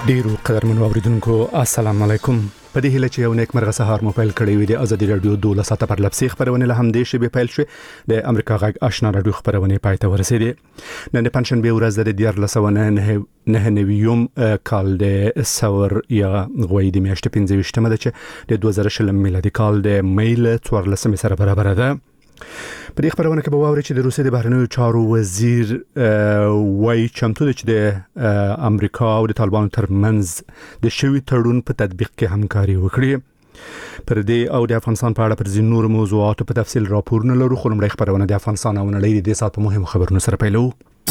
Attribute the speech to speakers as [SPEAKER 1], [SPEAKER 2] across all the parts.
[SPEAKER 1] ډیرو قدرمنو اوریدونکو السلام علیکم. په دې هیله چې یو نیک مرغه سهار مو پیل کړی وي د ازادي رادیو 12 ساعته پر لپسې خبرونه له همدې شی به پیل شي د امریکا غږ آشنا رادیو خبرونه پاتې ورسېدي. نن پنځن به ورځ د 1999 کال د سور یا غوي د میاشتې 15 ده چې د 2020 میلادي کال د میل 14 سره برابر ده. په دې خبرونه کې به واوري چې د روسیې د بهرنیو چارو وزیر وایي چمتو چې د امریکا او د طالبانو ترمنځ د شوی تړون په تطبیق کې همکاري وکړي. پر دې او د افغانستان په اړه پر ځینو نور موضوعاتو په تفصیل راپورونه لرو، خو لمړی خبرونه د افغانستان او نړۍ د سات په مهمو خبرونو سره پیلو.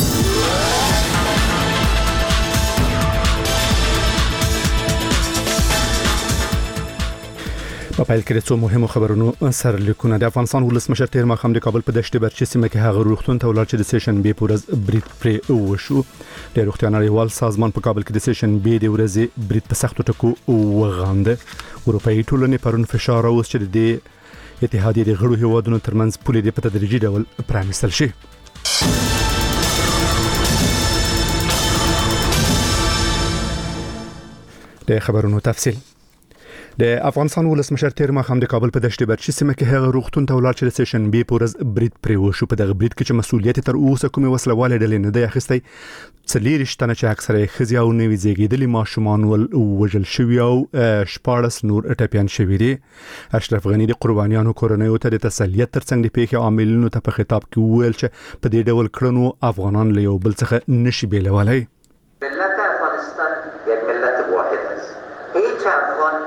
[SPEAKER 1] په پیل کې څو مهمو خبرونو سره لیکونه. د افغانستان ولسمشر تیر ماښام د کابل په دشت برچې سیمه کې هغه روغتون ته ولاړ چې د سیشن بي پورز برید پرې وشو. د روغتیا نړیوال سازمان په کابل کې د سیشن بي د ورځې برید په سختو ټکو وغانده. اروپאי ټولنې پرون فشار اوس چې د اتحادیې د غړو هیوادونو ترمنځ پولې د په تدریجي ډول پرانیستل شي. د خبرونو تفصیل. د افغانستان ولسمشر تیر ماښام د کابل په دشت برچې سیمه کې هغه روغتون ته ولاړ چې د سیشن بي پورز برید پرې وشو. په دغه برید کې چې مسؤلیت تر اوسه کومه وسلواله ډلې نه دی اخیستی. څلیر شتنه چې اکثره خزي او نوي زیږیدلي ماشومان وژل شوی او 14 نور ټپيان شوی دي. اشرف غنی د قربانیانو کورنۍ ته د تسلیت ترڅنګ د پیښې عاملینو ته په خطاب کې وویل چې په دې ډول کړنو افغانان له یو بل څخه نشي بیلولای.
[SPEAKER 2] ملت افغانستان یک ملت واحد است. هیچ افغان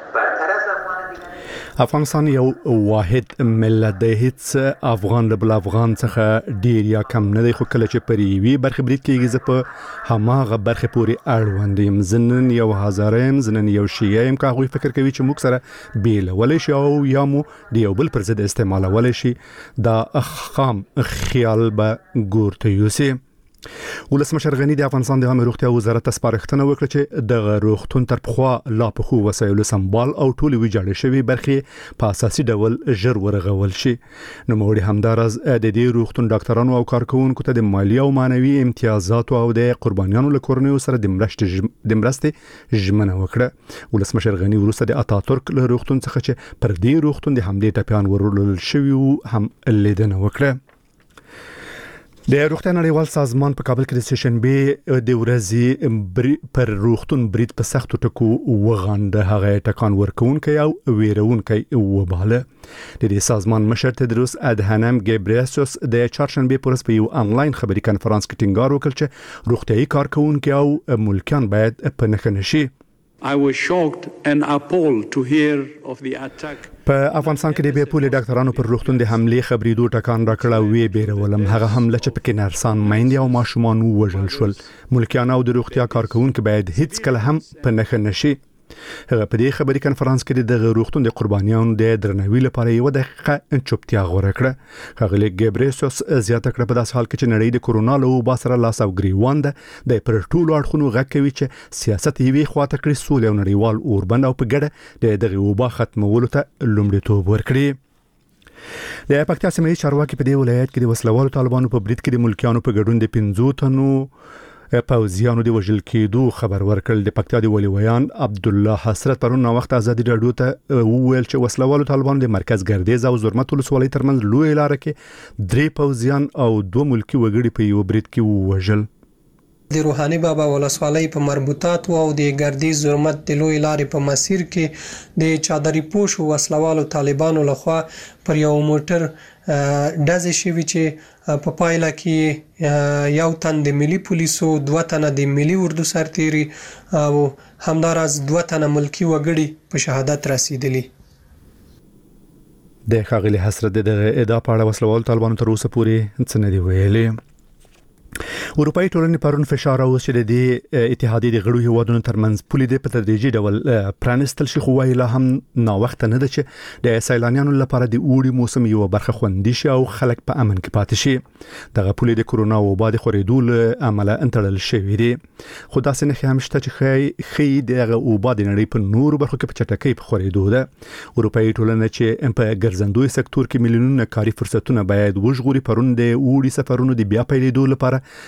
[SPEAKER 1] افغانستان یو واحد ملت دی، هیڅ افغان له بل افغان څخه ډیر یا کم نه دی، خو کله چې پریوي برخه برید کېږي زه په هماغه برخه پورې اړوند یم. زنن یو هزارم زنن یو شیعیم که هغوی فکر کوي چې موږ سره بیلولی شي او یا مو د یو بل پر ضد استعمالولی شي، دا خام خیال به ګورته یوسي. ولسمشر غنی د افغانستان د عامه روغتیا وزارت ته سپارښتنه وکړه چې د روغتون تر پخوا لا په خو وسایلو سمبال او ټولې ویجاړې شوی برخې په اساسي ډول ژر ورغول شي. نو موږ همدارز د دې روغتون ډاکټرانو او کارکونکو ته د مالی او مانوي امتیازاتو او د قربانیانو له کورنیو سره د مرستې ژمنه وکړه. ولسمشر غنی وروسته د اتاتورک له روغتون څخه چې پر دې روغتون د حملې ټپيان ورول شوی هم لیدنه وکړه. د روغتیا نړیوال سازمان په کابل کې د سیشن بي د ورځې پر روغتون برید په سختو ټکو وغانده. هغه ټکان ورکونکي او ویرونکي وباله. د دې سازمان مشر تدروس ادهانم ګبریسوس د چهارشنبه پورز په یو انلاین خبري کانفرنس کې ټینګار وکړ چې روغتيایي کارکونکي او ملکیان باید په نښه نشي.
[SPEAKER 3] I was shocked and appalled to hear of the attack.
[SPEAKER 1] په افغانستان کې د بیپولي ډاکټرانو پر روغتون د حملې خبري دوه ټکان راکړه وی بیرولم. هغه حمله چې پکې نرسان میندې او ماشومان وژل شول. ملکیان او د روغتیا کارکونکو باید هیڅ کله هم په نښه نشي. هغه په دې خبري کانفرنس کې د روغتون د قربانیانو د درناوي لپاره یو دقیقه چوپتیا غوړه کړه. هغه ګبریسوس زیاته کړه په داس حال کې چې نړۍ د کورونا له وبا سره لاس او ګریوان ده، د پر ټولو اړخونو غږ کوي چې سیاست یې وی خواته کړی سولې او نړیوال اوربند او په ګډه د دغه وبا ختمولو ته لومړیتوب ورکړي. د پکتیا سیمې چارواکي په دې ولایت کې د وسلوالو طالبانو په برید کې د ملکیانو په ګډون د 15 تنو پوځیانو د وژل کېدو خبر ورکړل. د پکتیا د ولي ویان عبد الله حسرت پرون وخت ازادي رادیو ته وویل چې وسلوالو طالبانو د مرکز ګردیز او زرمت ولسوالۍ ترمنځ لوی لار کې 3 پوځیان او 2 ملکی وګړي په یو برید کې وژل.
[SPEAKER 4] د روحاني بابا ولسوالۍ په مربوطات او د ګردیز زرمت د لوی لارې په مسیر کې د چادري پوش وسلوالو طالبانو لخوا پر یو موټر دازې شوی چې په پایله کې یو تن د ملي پولیسو، 2 تنه د ملي اردو سرتیري او همدارس 2 تنه ملکی وګړي په شهادت رسیدلی.
[SPEAKER 1] د ښاغلي حسرت د ادعا په اړه وسلوال طالبانو تر اوسه پورې څه نه دی ویلي. اروپאי ټولنې پرون فشار اوس چې د اتحادیې د غړو هیوادونو ترمنځ پولې د په تدریجي ډول پرانستل شي، خو ویلا هم نا وخت نه ده چې د سیلانیانو لپاره د اوړي موسم یو برخه خوندي شي او خلک په امن کې پاتې شي. دغه پولې د کورونا وبا د خورېدو له امله انتړل شوې دي، خو داسې نه هم شته چې خي دغه وبا د نړۍ په نورو برخو کې په چټکۍ په خورېدو ده. اروپאי ټولنه چې په ګرځندوی سکتور کې میلیونونه کاري فرصتونه باید وژغوري، پرون د اوړي سفرونو د بیا پیلېدو لپاره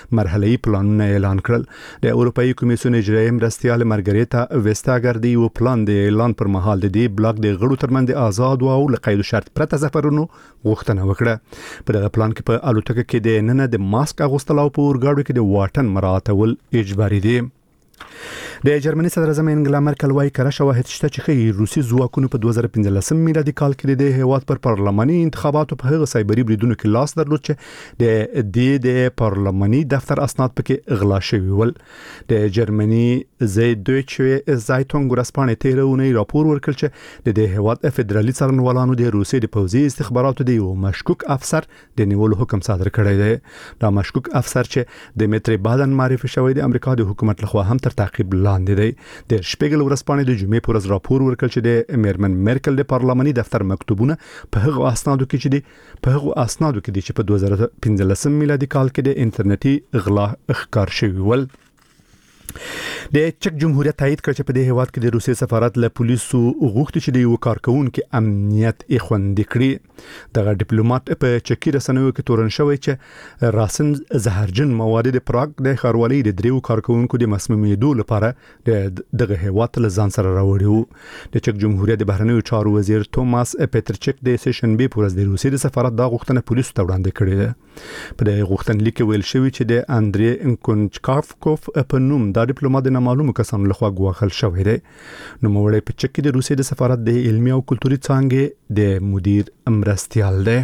[SPEAKER 1] مرحله‌ای پلانونه اعلان کړل. د اروپאי کمیسیون اجرایي مرستیال مارګریتا وستاګر دی یو پلان د اعلان پر مهال د دې بلاک د غړو ترمنځ آزاد او له قید شرط پرته سفرونو غوښتنه وکړه. په دغه پلان کې په الوتکه کې د نن د ماسک اغوستل او په اورګاډو کې د واټن مراعاتول اجباري دي. د جرمني صدر اعظم انګلا مرکل وايي کره شواهد شته چې ښیي روسي ځواکونو په 2015 میلادي کال کې د هیواد پر پارلماني انتخاباتو په هغه سایبري بریدونو کې لاس درلود چې د پارلماني دفتر اسناد پکې غلا شوي ول. د جرمني زیدویچه زایتونګ ورسپانې تیرونی راپور ورکړ چې د هیواد فدرالي څارنوالانو د روسي د پوځي استخباراتو د یو مشکوک افسر د نیولو حکم صادر کړی دی. دا مشکوک افسر چې د میتری بادن معرفي شوی د امریکا د حکومت لخوا هم تر تعقیب لاندې دی. د شپږل ورځپاڼې د جمعې پر ورځ راپور ورکړ چې د میرمن مرکل د پارلماني دفتر مکتوبونه په هغه اسنادو کې دي چې په 2015 میلادي کال کې د انټرنیټي غلا ښکار شوی ول. د چک جمهوریت تایید کړ چې په دې هیواد کې د روسي سفارت له پولیسو غوښتي چې د یو کارکونکو امنیت خوندي کړي. دغه ډیپلوماټ په چکی رسنیو کې تورن شوی چې راسن زهرجن مواد د پراګ د خاروالۍ د دریو کارکونکو د مسمومیدو لپاره دغه هیواد له ځان سره راوړي وو. د چک جمهوریت د بهرنیو چارو وزیر توماس پیترچک د سیشن بي پورز د روسي د سفارت د غوښتنه پولیسو ته وړاندې کړې ده. په دغه غوښتنلیک کې ویل شوی چې د اندري انکونچکافکوف په نوم دا ډیپلوماټ د نامعلومو کسانو لخوا ګواښل شوی دی. نو موړی په چک کې د روسي د سفارت د علمي او کلتوري څانګې د مدیر مرستیال دی.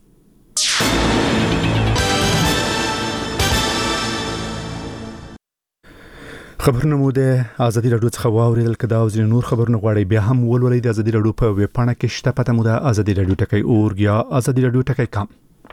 [SPEAKER 1] خبرونه مو د ازادي رادیو څخه واوریدل. کدا او ځینې نور خبرونه غواړي بیا هم ولولئ د ازادي رادیو په ویب پاڼه کې شته. پته مو د ازادي رادیو ټکی اورګ یا ازادي رادیو ټکی کام.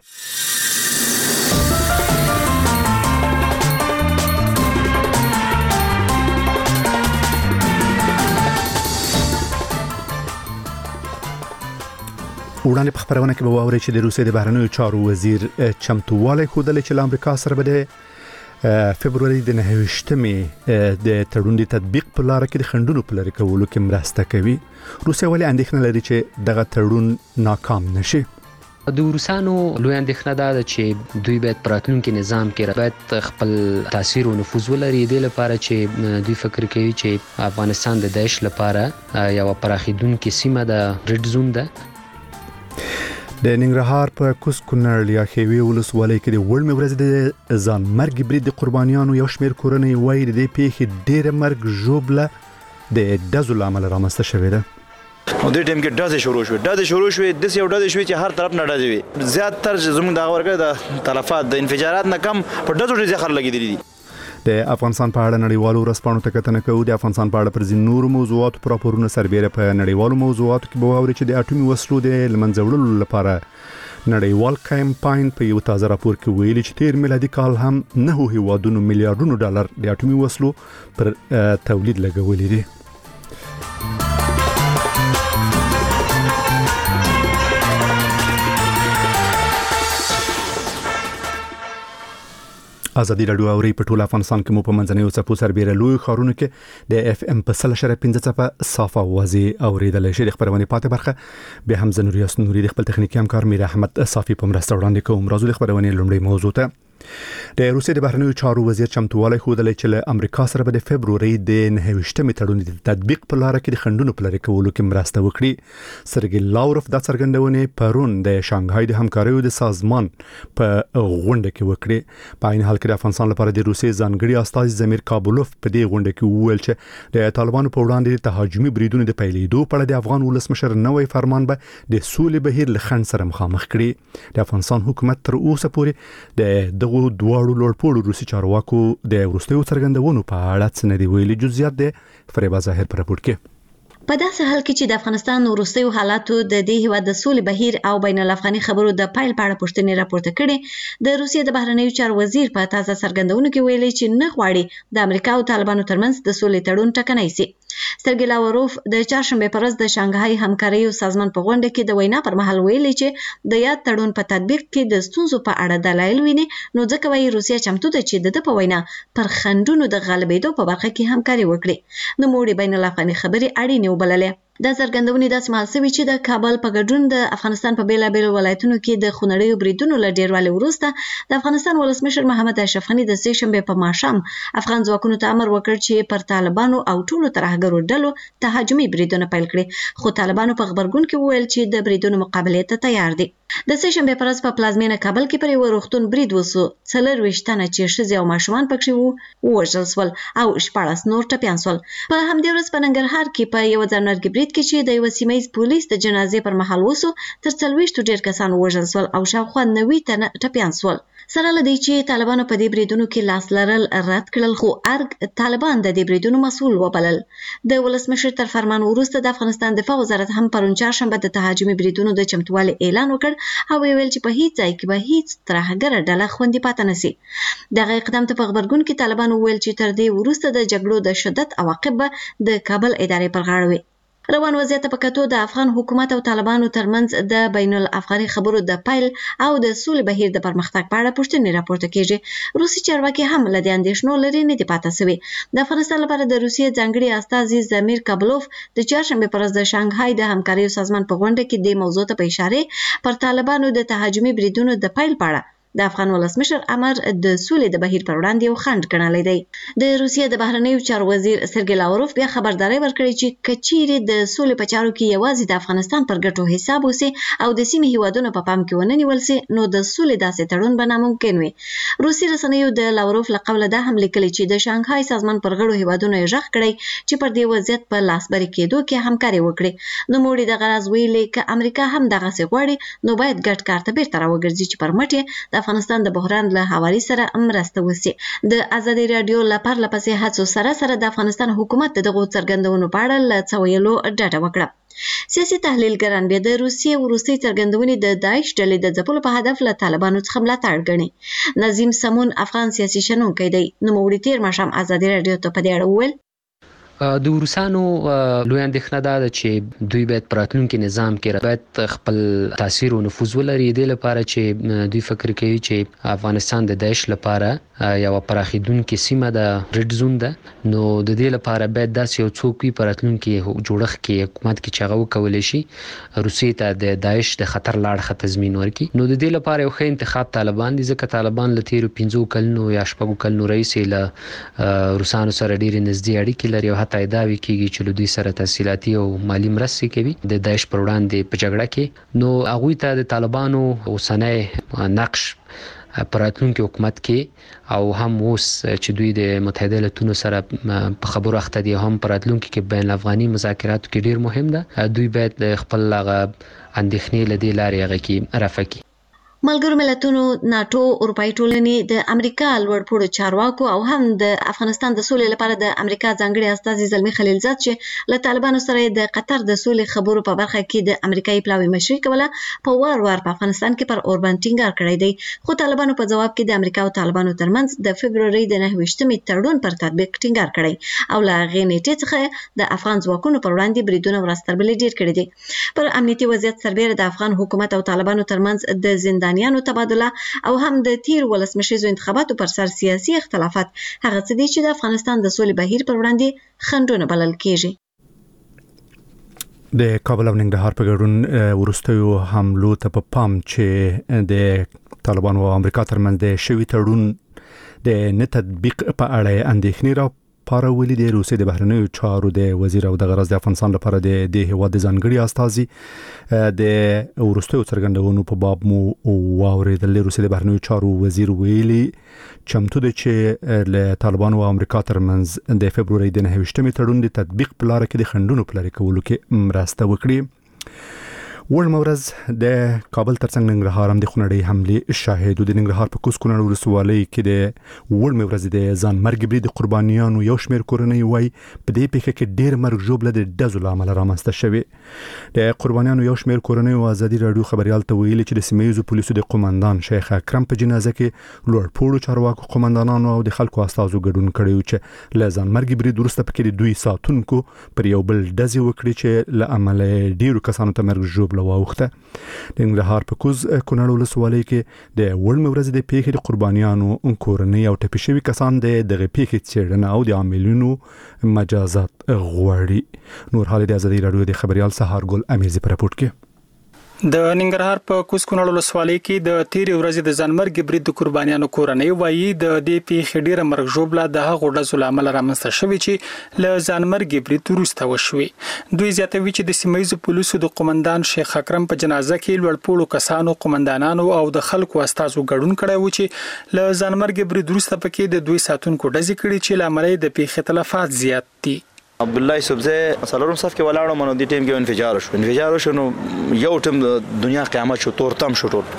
[SPEAKER 1] وړاندې په خبرونه کې به واوري چې د روسي د بهرنیو چارو وزیر چمتووالی ښودل چې له امریکا سره به د فبرवरी د 29مې د تړون د تطبیق په لار کې د خنډونو په لري کولو کې مرسته کوي. روسیا ولې اندېښنه لري چې دغه تړون ناکام نشي؟
[SPEAKER 5] د روسانو لوی اندېښنه ده چې دوی باید پراتلونکي نظام کې باید خپل تاثیر او نفوذ ولري. د لپاره چې دوی فکر کوي چې افغانستان د داعش لپاره یو پراخیدونکو سیمه ده، ریډ زون ده.
[SPEAKER 1] د ننګرهار په کوس کونړ یا خیوي ولسوالۍ کې د وړمې ورځ د ځان مرګ برید د قربانیانو یو شمېر کورنۍ وایي د پیښې ډېر مرګ ژوبله د ډزو له امله رامنځته شوې ده.
[SPEAKER 6] نو د ټیم کې ډزې شروع شوې د یو ډزې شوې چې هر طرف نه ډزې وي. زیات تر زموږ د ورګه د تلفات د انفجارات نه کم په ډزو ډېر خلک لګېدلي دي.
[SPEAKER 1] د افغانستان په اړه نړیوالو ورځپاڼو ته کتنه کوو. د افغانستان په اړه پر ځینو نورو موضوعاتو پر راپورونه سربېره په نړیوالو موضوعاتو کې به واوري چې د اټومي وسلو د لمنځه وړلو لپاره نړیوال کمپاین په یو تازه راپور کې ویلي چې تیر میلادي کال هم 9 هیوادونو میلیارډونو ډالر د اټومي وسلو پر تولید لګولي دي. ازادي رادیو اوري په ټول افغانستان کې مو په منځنیو څپو سربېره لوی ښارونو کې د اف ام په 100.5 څپه صافه اوازې اوریدل شي. د خبرونه پاتې برخه به هم زنوري اسنوري د خپل تخنیکی همکار میر احمد صافي په مرسته وړاندې کوم. راځو د خبرونه لومړی موضوع ته. د روسي د بهرنیو چارو وزیر چمتووالی ښودل چې له امریکا سره به د فبرवरी د 29مې تړون د تطبیق په لار کې د خنډونو په لري کولو کې مرسته وکړي. سرګي لاوروف د څرګندونې پرون د شانګهای د همکاریو د سازمان په غونډه کې وکړي. په عین حال کې د افغانستان لپاره د روسي ځانګړي استازي زمیر کابولوف په دې غونډه کې وویل چې د طالبانو په وړاندې د تهاجمي بریدونو د پیلېدو په اړه د افغان ولسمشر نوې فرمان به د سولې بهیر له خنډ سره مخامخ کړي. د افغانستان حکومت تر اوسه پورې د دغه دواړو لوړپوړو روسي چارواکو د وروستیو څرګندونو په اړه څه نه دی ویلي. جزئیات د فریبا ظاهر پر راپور کې.
[SPEAKER 7] په داسې حال کې چې د افغانستان وروستیو حالاتو د دې هیواد د سولې بهیر او بین الافغاني خبرو د پایل په اړه پوښتنې راپورته کړي. د روسیې د بهرنیو چارو وزیر په تازه څرګندونو کې ویلي چې نه غواړي د امریکا او طالبانو ترمنځ د سولې تړون ټکنی شي. سرګي لاوروف د چهارشنبه پر ورځ د شانګهای همکاریو سازمان په غونډه کې د وینا پر مهال ویلي چې د یاد تړون په تطبیق کې د ستونزو په اړه دلایل ویني، نو ځکه وايي روسیا چمتو ده چې د په وینا پر خنډونو د غلبېدو په برخه کې همکاري وکړي. نو موږ بین الافغاني خبري اړینې وبللې. دا څرګندونې داسې مهال شوې چې د کابل په ګډون د افغانستان په بیلابیلو ولایتونو کې د خونړیو بریدونو له ډیروالي وروسته د افغانستان ولسمشر محمد اشرف غني د سه شنبه په ماښام افغان ځواکونو ته امر وکړ چې پر طالبانو او ټولو ترهګرو ډلو تهاجمي بریدونه پیل کړي، خو طالبانو په خبرګون کې وویل چې د بریدونو مقابلې ته تیار دي. د سه شنبه پر ورځ په پلازمینه کابل کې پر یو روغتون برید وسو، 24 تنه چې ښځې او ماشومان پکې وو ووژل شول او 14 نور ټپیان شول. په همدې ورځ په ننګرهار کې په یو ځانمرګي برید کې چې د یو سیمهییز پولیس د جنازې پر مهال وسو، تر 40 ډیر کسان ووژل شول او شاوخوا 90 تنه ټپیان شول. سره لدی چې طالبانو په دې بریدونو کې لاس لرل رد کړل، خو ارګ طالبان د دې بریدونو مسؤل وبلل. د ولسمشر تر فرمان وروسته د افغانستان دفاع وزارت هم پرون چهارشنبه د تهاجمي بریدونو د چمتووالي اعلان وکړ او ویل چې په هیڅ ځای کې به هیڅ ترهګره ډله خوندي پاتې نشي. دغه اقدام ته په خبرګون کې طالبان ویل چې تر دې وروسته د جګړو د شدت عواقب به د کابل ادارې پر غاړه وي. روان وضعیت په کتو د افغان حکومت او طالبانو ترمنځ د بین الافغاني خبرو د پیل او د سولې بهیر د پرمختګ په اړه پوښتنې راپورته کیږي. روسي چارواکي هم له دې اندېښنو لري نه دي پاتې شوي. د افغانستان لپاره د روسیې ځانګړي استازي زمیر کابلوف د چهارشنبې پر ورځ د شانګهای د همکارۍ سازمان په غونډه کې د موضوع ته په اشاره پر طالبانو د تهاجمي بریدونو د پیل په اړه د افغان ولسمشر امر د سولې د بهیر پر وړاندې یو خنډ ګڼلی دی. د روسیې د بهرنیو چارو وزیر سرګی لاوروف بیا خبرداري ورکړې چې کچيري د سولې په چارو کې یوازې د افغانستان پر ګټو حساب وسی او د سیمې هیوادونو په پام کې ونه نیول سي، نو د سولې داسې تړون به ناممکن وي. روسي رسنیو د لاوروف له قوله دا هم لیکلي چې د شانګهای سازمان پر غړو هیوادونو یې غږ کړی چې پر دې وضعیت په لاسبري کېدو کې همکاري وکړي. نو موړي د غرض ویلي ک امریکا هم دغه څه غواړي، نو باید ګډ کار ته بیرته راوګرځي چې پر مټ د افغانستان د بحران له حوالې سره مرسته وسی. د ازادي رادیو لپاره لپسې هڅو سره د افغانستان حکومت دغه څرګندونو په اړه له څه ویلو ډډه وکړه. سیاسي تحلیلګران بیا د روسیې وروستۍ څرګندونې د داعش ډلې د ځپلو په هدف له طالبانو څخه ملاتړ ګڼي. نظیم سمون افغان سیاسي شنونکی دی، نوموړي تیر ماښام ازادي رادیو ته په دې اړه وویل
[SPEAKER 5] د روسانو لوی اندېښنه ده چې دوی باید په راتلونکي نظام کې باید خپل تاثیر او نفوذ ولري، د لپاره چې دوی فکر کوي چې افغانستان د داعش لپاره یو پراخیدونکې سیمه ده، ریډ زون ده، نو د دې لپاره باید داسې یو څوک وي په راتلونکي جوړښت کې حکومت کې چې هغه وکولی شي روسیې ته د داعش د خطر لاړ تضمین ورکړي. نو د دې لپاره یو ښه انتخاب طالبان دي، ځکه طالبان له تیرو 5 کلونو یا 6 کلونو راهیسې له روسانو سره ډېرې نږدې اړیکې لري او حتی ادعاوې کېږي چې له دوی سره تحصیلاتي او مالي مرستې کوي د داعش پر وړاندې په جګړه کې. نو هغوی ته د طالبانو اوسنی نقش په راتلونکي حکومت کې او هم اوس چې دوی د متحده ایالاتونو سره په خبرو اخته دي هم په راتلونکي کې بین الافغاني مذاکراتو کې ډیر مهم ده. دوی باید خپل هغه اندېښنې له دې لارې هغه کې رفع کړي.
[SPEAKER 7] ملګرو ملتونو، ناتو، اروپایي ټولنې، د امریکا لوړپوړو چارواکو او هم د افغانستان د سولې لپاره د امریکا ځانګړي استازي زلمي خلیلزاد چې له طالبانو سره د قطر د سولې خبرو په برخه کې د امریکایي پلاوي مشري کوله، په وار په افغانستان کې پر اوربان ټینګار کړی دی، خو طالبانو په جواب کې د امریکا او طالبانو ترمنځ د فبروري د 29مې تړون پر تطبیق ټینګار کړی او له هغې نیټې څخه د افغان ځواکونو پر وړاندې بریدونه ورستربلې ډیر کړي دي. پر امنیتي وضعیت سربېره د افغان حکومت او طالبانو ترمنځ د زندانیانو تبادله او هم د تیر ولسمشریزو انتخاباتو پر سر سیاسي اختلافات هغه څه دي چې د افغانستان د سولې بهیر پر وړاندې خنډونه بلل کیږي.
[SPEAKER 1] د کابل او ننګرهار په ګډون وروستیو حملو ته په پام چې د طالبانو او امریکا ترمنځ د شوي تړون د نه تطبیق په اړه اندېښنې را پارولې د روسیې د بهرنیو چارو د وزیر او د غرض د افغانستان لپاره د هیواد ځانګړي استازي د وروستیو څرګندونو په باب مو واورېدل. روسیې د بهرنیو چارو وزیر ویلي چمتو دی چې له طالبانو او امریکا ترمنځ د فبروري د 29مې تړون د تطبیق په لار کې د خنډونو په لرې کولو کې مرسته وکړي. وړمه ورځ د کابل ترڅنګ ننګرهار هم د خونړۍ حملې شاهد و. د ننګرهار په کوز کونړ ولسوالۍ کې د وړمه ورځ د ځانمرګ برید د قربانیانو یو شمېر کورنۍ وای په دې پیښه کې ډېر مرګ ژوبله د ډزو له امله رامنځته شوې. د قربانیانو یو شمېر کورنۍ او ازادي رادیو خبريال ته ویلي چې د سیمه‌ییزو پولیسو د قومندان شیخ اکرم په جنازه کې لوړپوړو چارواکو قومندانانو او د خلکو استازو ګډون کړی و چې له ځانمرګي برید وروسته پکې د دوی ساتونکو پر یو بل ډزې وکړي چې له امله ډیرو کسانو ته مرګ ژوبله واوښته. د ننګرهار په کوز کونړ ولسوالۍ کې د وړمې ورځې د پیښې د قربانیانو کورنۍ او ټپي شوي کسان د دغه پیښې څېړنه او د عاملینو مجازات غواړي. نور حال د ازادي رادیو د خبريال سهار ګل امیرزي په راپورټ کې.
[SPEAKER 8] د ننګرهار په کوز کونړ ولسوالۍ کې د تیرې ورځې د ځانمرګي برید د قربانیانو کورنۍ وایي د دې پیښې ډیره مرګ ژوبله د هغو ډزو له امله رامنځته شوې چې له ځانمرګي برید وروسته وشوې. دوی زیاتوي چې د سیمه‌ییزو پولیسو د قومندان شیخ اکرم په جنازه کې لوړپوړو کسانو قومندانانو او د خلکو استازو ګډون کړی و چې له ځانمرګي برید وروسته پکې د دوی ساتونکو ډزې کړي چې له امله د پیښې تلفات زیات دي.
[SPEAKER 6] عبدالله یوسفزی څلورم صف کې ولاړم نو د ټیم کې انفجار شو نو یو ټیم دنیا قیامت شو تورتم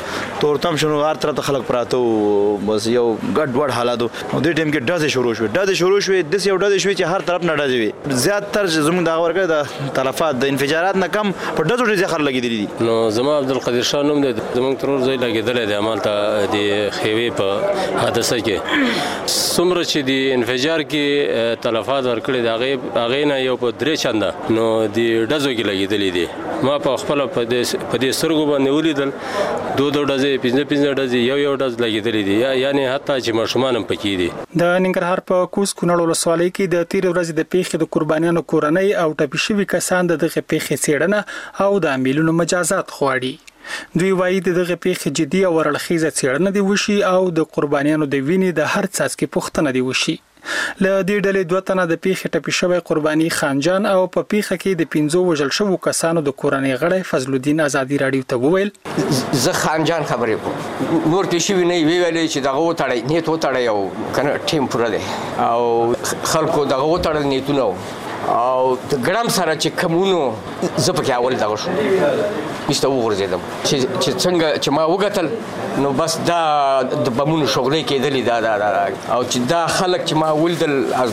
[SPEAKER 6] شو نو هر طرف خلک پراته بس یو ګډ وډ حالات او د ټیم کې ډزې شروع شو د یو ډزې شوې چې هر طرف نه ډزې زیات تر زموږ د ورګه د تلفات د انفجارات نه کم په ډزو ډېر زخر لګیدلي دي.
[SPEAKER 9] نو زما عبدالقدیر شاه نوم دی زموږ ترور ځای لګیدلی دی عمل ته د خیوې په حادثه کې څومره چې د انفجار کې تلفات ورکړي د هغې نه یو په 3 چنده نو د ډزو کې لګېدلې دي. ما په خپل په دې سترګو باندې ولیدل 2 ډزې 15 ډزې یو ډز لګېدلې دي یعنی حتی چې ماشومان هم پکې دي.
[SPEAKER 8] د ننګرهار په کوز کونړ ولسوالۍ کې د تیر ورځې د پیښې د قربانیانو کورنۍ او ټپي شوي کسان د دغه پیښې څېړنه او د عاملینو مجازات غواړي. دوی وایي د دغه پیښې جدي او ورلخیزه څېړنه دی وشي او د قربانیانو د وینې د هر څاڅکي پوښتنه دی وشي. له دې ډلې 2 تنه د پیښې ټپي شوی قرباني خانجان او په پیښه کې د 15 وژل شوو کسانو د کورنۍ غړی فضل الدین ازادي رادیو ته وویل
[SPEAKER 10] زه خانجان خبرې کوم نور کې شوی نه ویلې چې دغه وټړی نیت وټړی او کنه ټیم پوره دی او خلکو دغه وټړل نیتونه او د ګرام سره چې کومونو زپکه اول دغه شو ایسته وګرځیدم چې څنګه چې ما وګتل نو بس دا د بمونو شغلې کېدلې دا او چې دا خلک چې ما ولدل از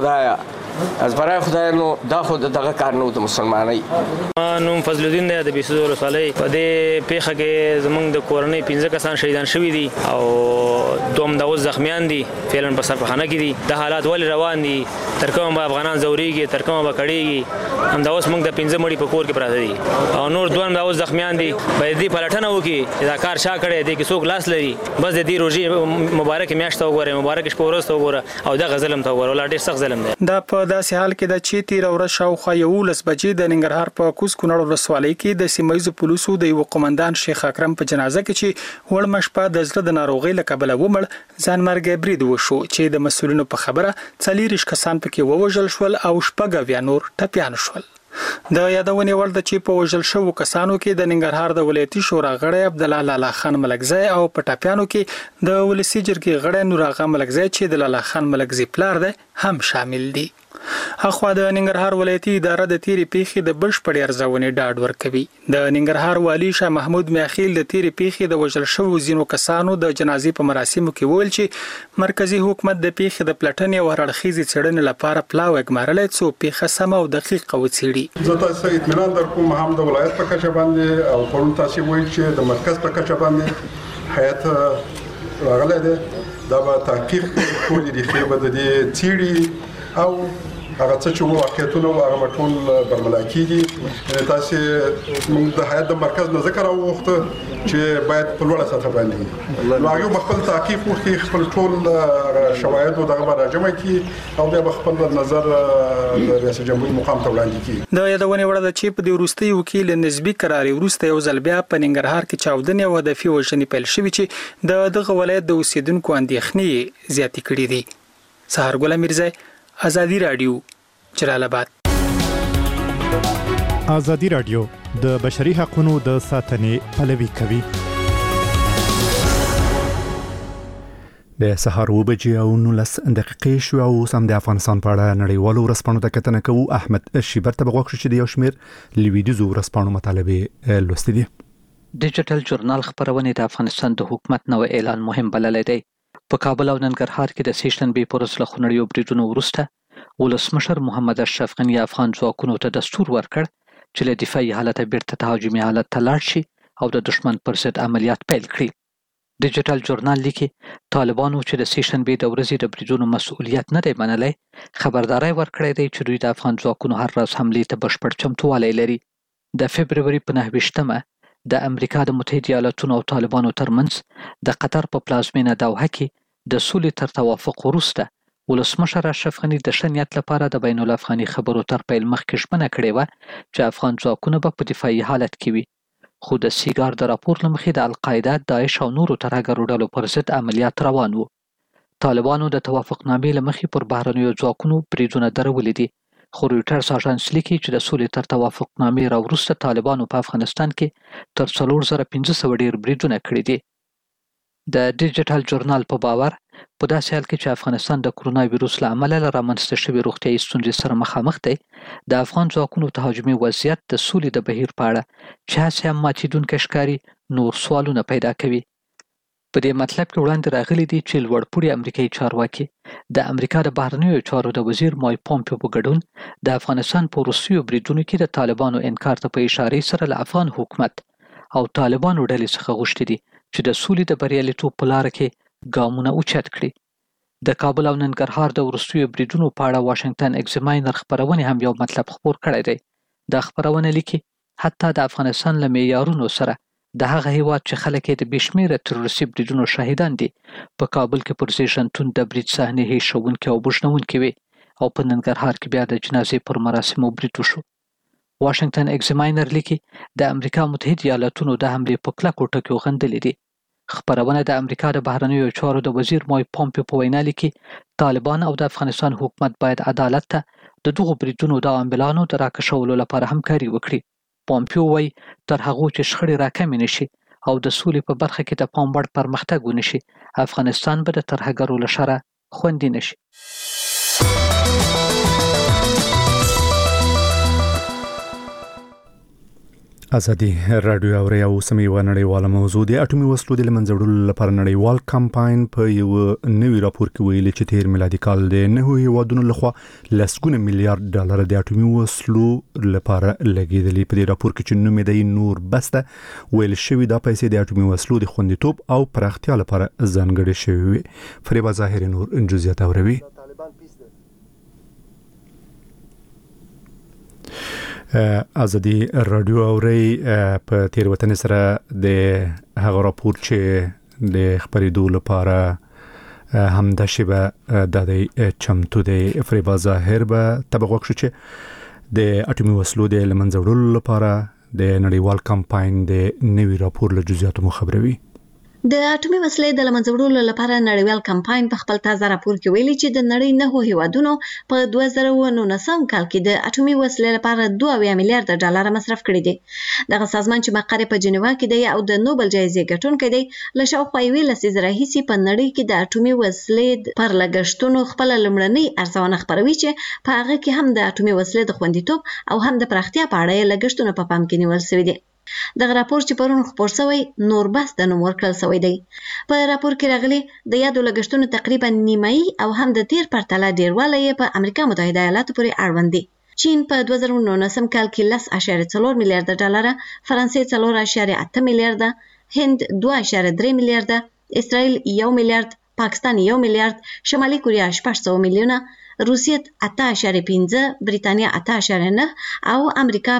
[SPEAKER 10] برای خدای نو دا خود دغه کار نو د مسلمانۍ.
[SPEAKER 11] نوم فضل الدین دی د بیسو ولسوالۍ په دې پیښه کې زمونږ د کورنۍ 15 کسان شهیدان شوي دي او دوم د زخمیان دي فعلا په سرپخانه کې دي. د حالات ول روان دي تر کومه به افغانان زوريږي تر کومه به کړيږي هم دا اوس موږ د 15 مړي په کور کې پراته دي او نور دوه د زخمیان دي به دې پلټنه وکړي چې دا کار شا کړي دي کې څوک لاس لري بس د دې روزي مبارک میاشت وګوره مبارک شپه ورځ وګوره او دا غزلم ته وګوره ولر ډېر سخت ظلم دی.
[SPEAKER 8] دا په داسې حال کې د چې تیر ورځ شاوخوا 11 بجې د ننګرهار په کوز کونړ ولسوالۍ کې د سیمه‌ییزو پولیسو د یو قومندان شیخ اکرم په جنازه کې چې وړمه شپه د زړه د ناروغۍ له کبله ومړ ځانمرګي برید وشو چې د مسؤلینو په خبره 40 کسان پکې ووژل شول او شپږ نور ټپیان شول. د یادونې وړ د چې په وژل شوو کسانو کې د ننګرهار د ولایتي شورا غړی عبدالله لالا خان ملکزی او په ټپیانو کې د ولسی جرګې غړی نور آغا ملکزی چې د لالا خان ملکزی پلار دی هم شامل دي. اخوا د ننګرهار ولایتي اداره د تیرې پیښې د بشپړې ارزونې ډاډ ورکوي. د ننګرهار والی شاه محمود میاخیل د تیرې پیښې د وژل شوو ځینو کسانو د جنازې په مراسمو کې وویل چې مرکزی حکومت د پیښې د پلټنې او هرړخیزې څېړنې لپاره پلاو ګمارلی څو پیښه سمه او دقیقه وڅېړي.
[SPEAKER 12] زه تاسو اطمینان درکوم هم د ولایت په کچه باندې او پرون تاسو وایي چې د مرکز په کچه باندې هیئت راغلی دی دا به تحقیق کوي د دې به د دې څېړي او هغه څه چې واقعیتونه او هغه ټول برملا کیږي. تاسو موږ د هیئت د مرکز نه ذکر وغوښته چې باید په لوړه سطح باندې نو هغه خپل تحقیق وکړي خپل ټول شواهد او دغه راجمع کړي او بیا خپل نظر د ریاست جمهوریت مقام ته وړاندې کړي.
[SPEAKER 8] د یادونې وړ د چې په دې وروستي وکیل نسبی قراري وروسته یو ځل بیا په ننګرهار کې چاودنې او هدفي وژنې پیل شوې چې دغه ولایت د اوسیدونکو اندېښنې زیاتې کړې دي. سهار ګل میرزا ازادي رادیو جلال آباد.
[SPEAKER 13] ازادي رادیو د بشري حقوقو د ساتنې پلوي کوي. د سهار 9:19 شو او سم د افغانستان په اړه نړیوالو ورځپاڼو ته کتنه کوو. احمد شیبر ته بغوښ چې د یو شمېر لویدیزو ورځپاڼو مطالبه لوستې دي.
[SPEAKER 14] ډیجیټل ژورنال خبرونه د افغانستان د حکومت نو اعلان مهم بللی دی. په کابل او ننګرهار کې د سیشنبې پر ورځ له خونړیو بریدونو وروسته ولسمشر محمد اشرف غنی افغان ځواکونو ته دستور ورکړ چې له دفاعي حالت بیرته تهاجمي حالت ته لاړ شي او د دشمن پر ضد عملیات پیل کړي. ډیجیټل ژورنال لیکي طالبانو چې د سیشنبې د ورځې د بریدونو مسؤلیت نه دی منلی، خبرداری ورکړی دی چې دوی د افغان ځواکونو هر راز حملې ته بشپړ چمتووالی لري. د فبروري په 29مه د امریکا د متحده ایالاتونو او طالبانو ترمنځ د قطر په پلازمینه دوحه کې د سولې تر توافق وروسته ولسمشر اشرف غني د ښه نیت لپاره د بین الافغاني خبرو تر پیل مخکې ژمنه کړې وه چې افغان ځواکونه به په دفاعي حالت کې وي، خو د سیګار د راپور له مخې د القاعده، داعش او نورو ترهګرو ډلو پر ضد عملیات روان وو. طالبانو د توافقنامې له مخې پر بهرنیو ځواکونو بریدونه درولي دي، خو رویټرز اژانس لیکي چې د سولې تر توافقنامې راوروسته طالبانو په افغانستان کې تر 4500 ډیر بریدونه کړي دي. د ډیجیټل ژورنال په باور په داسې حال کې چې افغانستان د کرونا ویروس له امله له رامنځته شوې روغتیایي ستونزې سره مخامخ دی، د افغان ځواکونو تهاجمي وضعیت د سولې د بهیر په اړه چې هسې هم ماتېدونکی ښکاري نور سوالونه پیدا کوي. په دې مطلب کې وړاندې راغلي دي چې لوړپوړي امریکایي چارواکي د امریکا د بهرنیو چارو د وزیر مایک پومپیو په ګډون د افغانستان په وروستیو بریدونو کې د طالبانو انکار ته په اشارې سره له افغان حکومت او طالبانو ډلې څخه غوښتي دي چې د سولې د بریالیتوب په لاره کې ګامونه اوچت کړي. د کابل او ننګرهار د وروستیو بریدونو په اړه واشنگټن اګزاماینر خپرونې هم یو مطلب خپور کړی دی. دا خپرونه لیکي حتی د افغانستان له معیارونو سره د هغه هیواد چې خلک یې د بې شمېره تروریستي بریدونو شاهدان دي په کابل کې پر زیږنتون د برید صحنې هیښوونکې او بوږنوونکې وي او په ننګرهار کې بیا د جنازې پر مراسمو برید وشو. واشنگټن اګزاماینر لیکي د امریکا متحده ایالاتونو د حملې په کلکو ټکو غندلې دي. خپرونه د امریکا د بهرنیو چارو د وزیر مایک پومپیو په وینا لیکي طالبان او د افغانستان حکومت باید عدالت ته د دغو بریدونو د عاملانو د راکشولو لپاره همکاري وکړي. پومپیو وایي تر هغو چې شخړې راکمې نشي او د سولې په برخه کې د پام وړ پرمختګ ونشي، افغانستان به د ترهګرو له شره خوندي نشي.
[SPEAKER 1] ازادي رادیو اوري او سمي ونړیواله موضوع د اټومي وسلو د لمنځه وړلو لپاره نړیوال کمپاین په یو نوی راپور کې ویلي چې تیر میلادي کال د نهو هیوادونو لخوا لسګونه میلیارډ ډالر د اټومي وسلو لپاره لګیدلې. په دې راپور کې چې نوم دی نور بسته ویل شوی دا پیسې د اټومي وسلو د خوندیتوب او پراختیا لپاره ځانګړې شوی وي. فریبا ظاهر نور انجزیات اوروي. ازادي رادیو اوري په تیروتنې سره د هغه راپور چې د خبرېدو لپاره همدا شیبه د چمتو دی. فریبا ظاهر به تبغوښ چې د اټومي وسلو د لمنځه وړلو لپاره د نړیوال کمپاین د نوي راپور له جزئیاتو خبروي.
[SPEAKER 7] د اټومي وسلې د لمنځه وړلو لپاره نړیوال کمپاین په خپل تازه راپور کې ویلي چې د نړۍ 9 هیوادونو په 2019 کال کې د اټومي وسلې لپاره 2 میلیارډ ډالر مصرف کړي دي. دغه سازمان چې مقر په جنیوا کې دی او د نوبل جایزې ګټونکی دی له شاوخوا یوې لسیزې راهیسې په نړۍ کې د اټومي وسلې پر لګښتونو خپل لومړنۍ ارزونه خپروي چې په هغه کې هم د اټومي وسلې د خوندیتوب او هم د پراختیا په اړه لګښتونه په پام کې نیول شوي دي. دغه راپور چې پرون خپور شوی نور بس د نوم ورکړل شوی دی. په راپور کې راغلي د یادو لګښتونو تقریبا نیمایي او هم د تیر پرتله ډیروالی په امریکا متحده ایالاتو پورې اړوند دي. چین په 2019 کال کې 10.4 میلیارډ ډالر، فرانسې 4.8 میلیارډ، هند 2.3 میلیارډ، اسرائیل 1 میلیارډ، پاکستان 1 میلیارډ، شمالي کوریا 600 میلیونه، روسیه 8.5، بریتانیا 8.9 او امریکا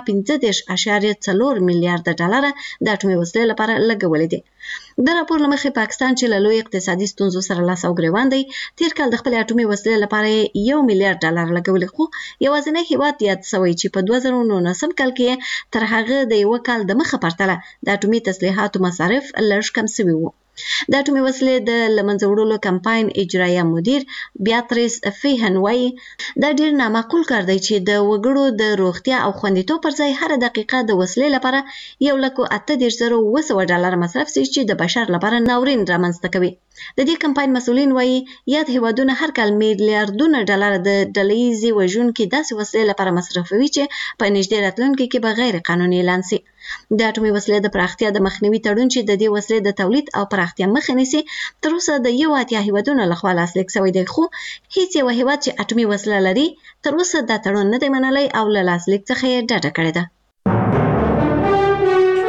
[SPEAKER 7] 15.4 میلیارډ ډالر د اټومي وسلې لپاره لګولې دي. د راپور لمخې پاکستان چې له لوی اقتصادي ستونزو سره لاس او ګریوان دی، تیر کال د خپل اټومي وسلې لپاره 1 میلیارډ ډالر لګولې، خو یوازینی هیواد یاد شوی چې په 2019 کال کې تر هغه د یو کال د مخه پرتله د اټومي تسلیحاتو مصارف لږ کم شوي وو. د اټومي وسلې د لمنځه وړلو کمپاین اجرایه مدیر بیاتریس فیهن وایي دا ډیر نامعقول کار دی چې د وګړو د روغتیا او خوندیتوب پر ځای هر دقیقه د وسلې لپاره 1,38,200 ډالر مصرف شي چې د بشر لپاره ناورین رامنځته کوي. د دې کمپاین مسؤلین وایي یاد هیوادونه هر کال میلیارډونه ډالر د ډلهییزې وژونکي داسې وسلې لپاره مصرفوي چې په نږدې راتلونکي کې به غیر قانوني اعلان شي. د اټومي وسلې د پراختیا د مخنیوي تړون چې د دې وسلې د تولید او پراختیا مخه نیسي تر اوسه د 80 هیوادونو لخوا لاسلیک شوی دی، خو هیڅ یو هیواد چې اټومي وسله لري تر اوسه دا تړون نه دی منلی او له لاسلیک څخه یې ډډه کړې ده.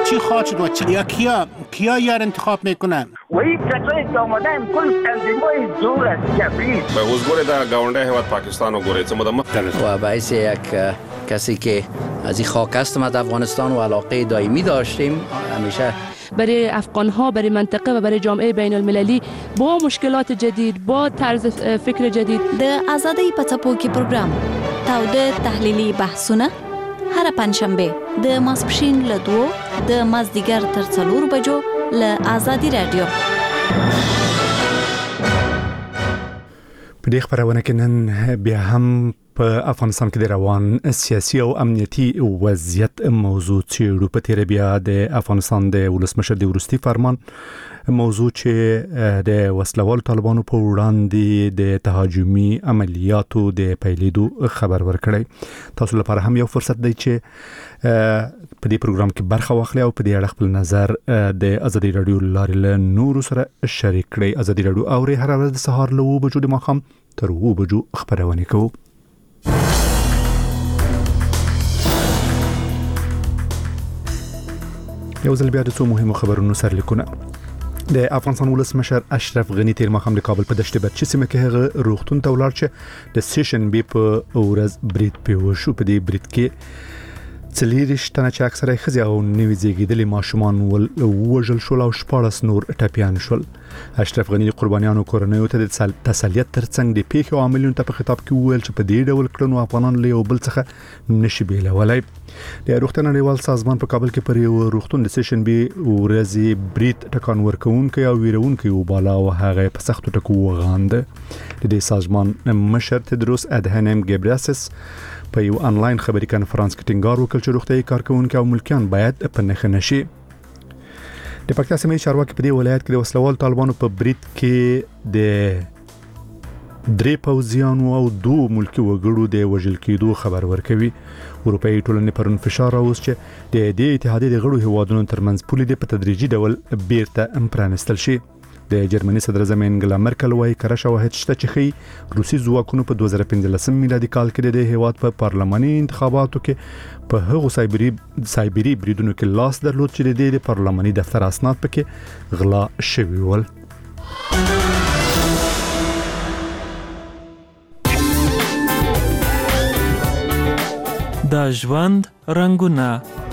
[SPEAKER 15] چی خواهد شد و یا کیا یار انتخاب میکنن؟
[SPEAKER 16] و این کسایی که آمدن کل تنظیم‌های زور است جبری.
[SPEAKER 17] به حضور در گاونده هیواد پاکستان و گوریتم
[SPEAKER 18] و باعث یک کسی که از این خاک است ما در افغانستان و علاقه دائمی داشتیم همیشه
[SPEAKER 19] برای افغان‌ها، برای منطقه و برای جامعه بین المللی با مشکلات جدید، با طرز فکر جدید.
[SPEAKER 20] د آزادۍ په څپو کې پروګرام تاوده تحلیلي بحثونه هر پنځشنبه د ماسپښین له 2 د مازدیګر تر 4 بجو له آزادي رادیو.
[SPEAKER 1] په دې خبرونه کې نن بیا هم په افغانستان کې د روان سیاسي او امنیتي وضعیت موضوع چې په تیر بیا د افغانستان د ولسمشر د ورستي فرمان موضوع چې د وسلوال طالبانو په وړاندې د تهاجمي عملیاتو د پیلېدو خبر ورکړی. تاسو لپاره هم یو فرصت دی چې په دې پروګرام کې برخه واخلئ او په دې اړه خپل نظر د ازادي رادیو لارې له نورو سره شریک کړئ. ازادي رادیو اوري هر ورځ د سهار له 9 بجو د ماښام تر 9 بجو خبرونه کوي. یو ځل بیا د څو مهمو خبرونو سرلیکونه. د افغانستان ولسمشر اشرف غنی تیر ماښام د کابل په دشت بچی سیمه کې هغه روغتون ته ولاړ چې د سیشن بي په ورځ برید پیوشو. په دې برید کې 40 تنه چې اکثره ښځې او نوي زیږیدلي ماشومان وژل شول او 14 نور ټپیان شول. اشرف غنی د قربانیانو کورنیو ته د تسلیت ترڅنګ د پیښو عاملینو ته په خطاب کې وویل چې په دې ډول کړنو افغانان له یو بل څخه نشي بیلولای. د روغتیا نړیوال سازمان په کابل کې پر یو روغتون د سیشن بي ورځې برید ټکان ورکوونکي او ویرونکي وباله او هغه په سختو ټکو وغاند. د دې سازمان مشر تدروس ادهانم ګبریاسس په یو انلاین خبري کانفرنس کې ټینګار وکړ چې روغتیايي کارکونکو او ملکیان باید په نښه نشي. د پکتیا سیمې چارواکي په دې ولایت کې د وسلوال طالبانو په برید کې د 3 پوځیانو او 2 ملکی وګړو د وژل کېدو خبر ورکوي. اروپאי ټولنې پرون فشار راوست چې د دې اتحادیې د غړو هیوادونو ترمنځ پولې په تدریجي ډول بیرته پرانستل شي. د جرمني صدر اعظم انګلا مرکل وايي کره شواهد شته چې خي روسي ځواکونو په 2015 میلادي کال کې د هیواد په پارلماني انتخاباتو کې په هغو سایبری بریدونو کې لاس درلود چې د پارلماني دفتر اسناد پکې غلا شوي ول.
[SPEAKER 21] د ژوند رنگونه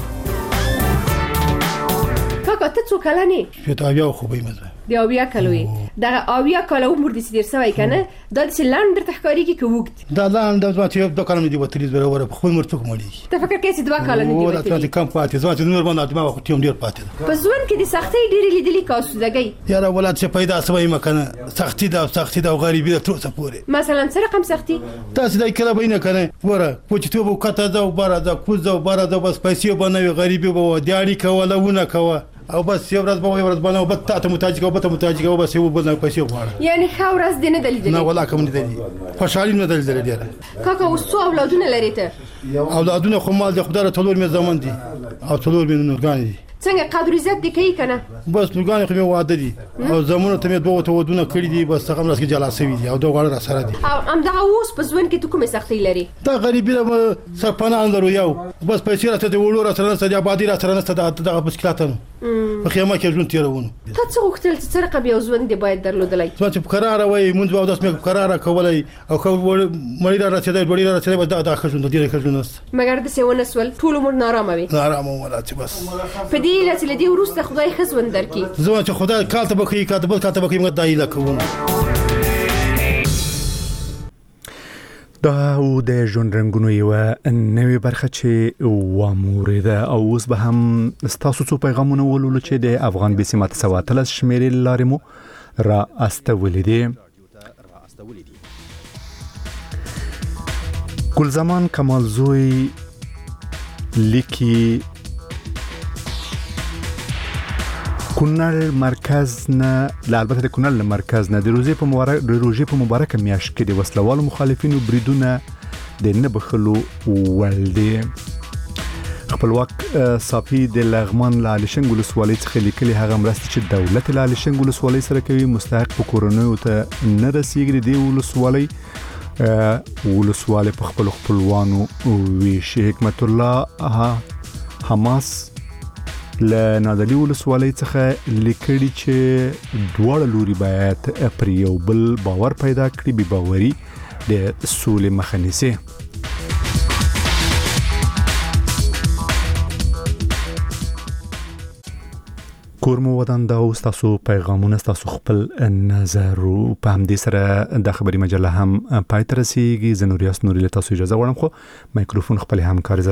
[SPEAKER 22] کاکا ته څو کلنې؟
[SPEAKER 15] شته اویا خو به مزه
[SPEAKER 22] دی اویا کلوي دغه اویا کلو عمر د سیر سوي کنه د سلند در تخکاریږي کې وګت
[SPEAKER 15] دا لاند د ځواتي د کلم دی وتري زره ور په خپل مرتو کومړي
[SPEAKER 22] ته فکر کې چې 2 کلن دی
[SPEAKER 15] وتري دا ته کم پاتې ځواتي نور باندې ما وخت یوم ډیر پاتې
[SPEAKER 22] په ځوان کې د سختۍ ډېرې لیدلې کاسودګي
[SPEAKER 15] یاره ولادت چې پیدا سوي مکنه سختي دا غریبي د تر څه پوري
[SPEAKER 22] مثلا سره کم سختي
[SPEAKER 15] تاسو دای کله بینه کنه وره کوچ ته وو کته دا بارا دا کوز دا بارا دا بس پیسې باندې غریبي بو دیاري کوله ونه کوه او بس یو ورځ به یو ورځ باندې وبت ته متاجګه وبت متاجګه وبس یو بل نه پیسې غواړي
[SPEAKER 22] یعنی خو ورځ دې نه دلیدل
[SPEAKER 15] نه ولا کوم نه دلیدل خوشالي نه دلیدل ډیره
[SPEAKER 22] کاکا وسو اولادونه لري ته
[SPEAKER 15] اولادونه خو مال د خدای ته تلور مې زمان دي او تلور مې نورګان دي
[SPEAKER 22] څنګه قدر عزت دې کوي کنه
[SPEAKER 15] بس نورګان خو مې واده دي او زمونه ته مې دوه ودونه کړی دي بس هغه راس کې جلاسوي دي او دوه غړ را سره دي
[SPEAKER 22] او ام دغه اوس په ځوان کې ته کومه سختي لري
[SPEAKER 15] دا غریبي له سپانه اندرو یو بس پیسې راته د وړو را سره نه د آبادی را سره نه دغه مشکلاتونه په خیمه کې ژوند تیرونه
[SPEAKER 22] ته څه وختل چې سره قبي ژوند دی باید درلودلای
[SPEAKER 15] چې په قرار وای مونږ به داس مې قرار کولای او خو مړی را رسیدای وړی را رسیدای دا خښون دی خښون
[SPEAKER 22] مګر د سیونه سول ټول عمر نارامه وي
[SPEAKER 15] نارامه ولا چې بس
[SPEAKER 22] په دې لته لدی ورسته خدای خزون درکې
[SPEAKER 15] زما چې خدای کاته بخي کاته بل کاته بخي مګ دایله کوم
[SPEAKER 1] دا او د ژوند رنگونو یو نوې برخه چې واموریده او اوس به هم تاسو څو پیغامونه ولول چې د افغان بي سیمه تسواتل شمیرې لارې مو را استولې دي. ګلزمان کمالزوی لیکي کونړ مرکز نه البته د کونړ مرکز نه د روزي په مبارک میاشت کې د وسلوالو مخالفینو بریدونه د نه بخلو ولدي. خپلواک صافي د لغمان لالشنګ ولسوالۍ څخه لیکلي هغه مرسته چې دولت لالشنګ ولسوالۍ سره کوي مستحق په کورونو ته نه رسیږي. د ولسوالۍ په خپلوانو وی شي حکمت الله حماس له نادلی ولسوالۍ څخه لیکلي چې دواړه لوري باید پر یو بل باور پیدا کړي، بې باوري د سولې مخه نیسي. کورمو ودان دا اوس تاسو پیغامونه تاسو خپل نظر او په همدې سره د خبري مجله هم پای ته رسیږي. زه نوریاس نوري له تاسو اجازه غواړم، خو مایکروفون خپل همکار